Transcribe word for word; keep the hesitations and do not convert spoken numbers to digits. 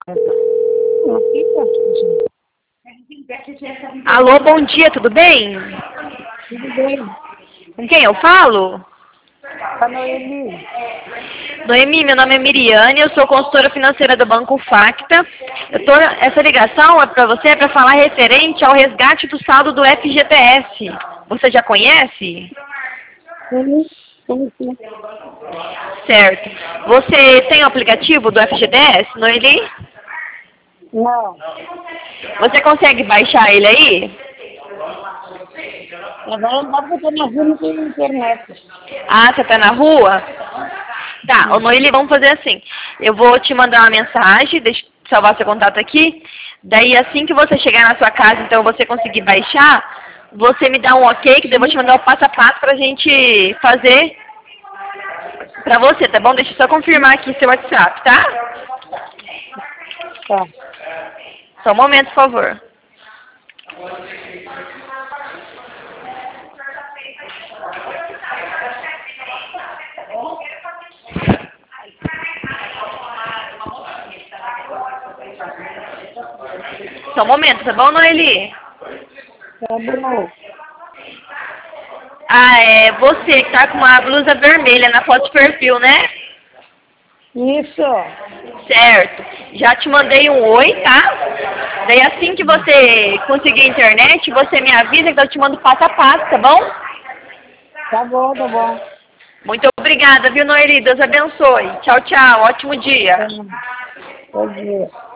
Alô, bom dia, tudo bem? Tudo bem? Com quem eu falo? A Noemi. Noemi, meu nome é Miriane, eu sou consultora financeira do Banco Facta. Eu tô, essa ligação é para você, é para falar referente ao resgate do saldo do F G T S. Você já conhece? Sim, sim, sim. Certo. Você tem o aplicativo do F G T S, Noeli? Não. Você consegue baixar ele aí? Agora não dá porque eu tô na rua, não tem internet. Ah, você tá na rua? Tá, ô Noeli, vamos fazer assim. Eu vou te mandar uma mensagem, deixa eu salvar seu contato aqui. Daí, assim que você chegar na sua casa, então você conseguir baixar, você me dá um ok, que daí eu vou te mandar o passo a passo pra gente fazer pra você, tá bom? Deixa eu só confirmar aqui seu WhatsApp, tá? Tá. Só um momento, por favor. Só um momento, tá bom, Noeli? Tá bom. Ah, é você que tá com uma blusa vermelha na foto de perfil, né? Isso. Certo. Já te mandei um oi, tá? Daí assim que você conseguir a internet, você me avisa que eu te mando passo a passo, tá bom? Tá bom, tá bom. Muito obrigada, viu, Noeli? Deus abençoe. Tchau, tchau. Ótimo dia. Tá. Bom dia.